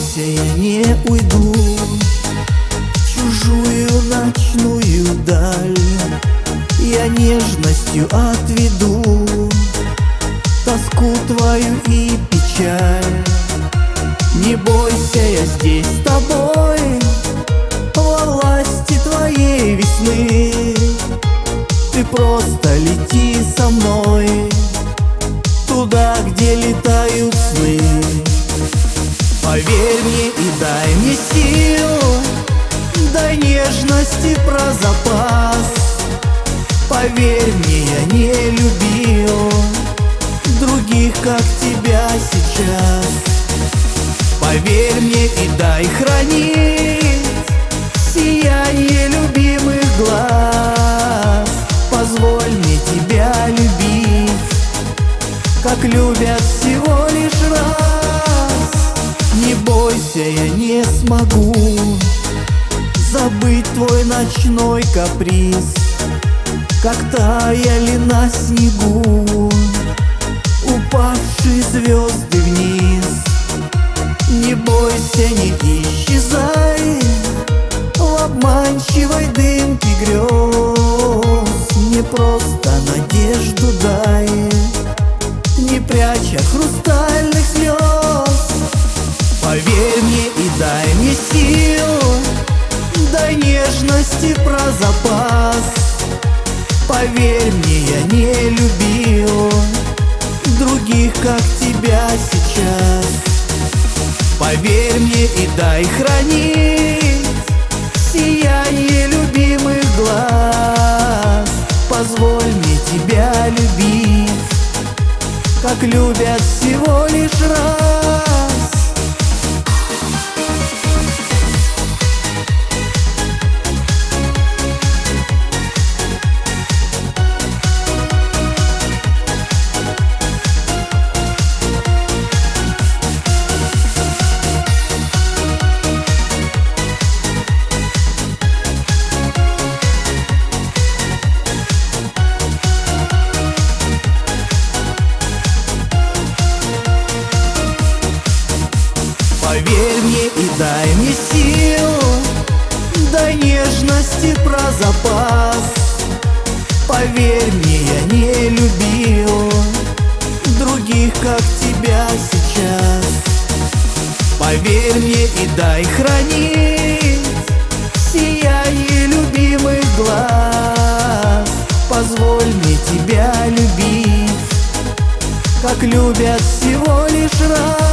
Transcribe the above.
бойся, я не уйду в чужую ночную даль. Я нежностью отведу тоску твою и печаль. Не бойся, я здесь с тобой, во власти твоей весны. Ты просто лети со мной туда, где летают сны. Поверь мне и дай мне сил, дай нежности про запас. Поверь мне, я не любил других, как тебя сейчас. Поверь мне и дай хранить сияние любимых глаз. Позволь мне тебя любить, как любят всего лишь раз. Не бойся, я не смогу забыть твой ночной каприз, как таяли на снегу упавшие звезды вниз. Не бойся, не исчезай в обманчивой дымке грез. Мне просто надежду дай, не пряча хрустальных слез. Поверь мне и дай мне сил, дай нежности про запас. Поверь мне, я не любил других, как тебя сейчас. Поверь мне и дай хранить сияние любимых глаз. Позволь мне тебя любить, как любят всего лишь раз. Поверь мне и дай мне сил, дай нежности про запас. Поверь мне, я не любил других, как тебя сейчас. Поверь мне и дай хранить сияние любимых глаз. Позволь мне тебя любить, как любят всего лишь раз.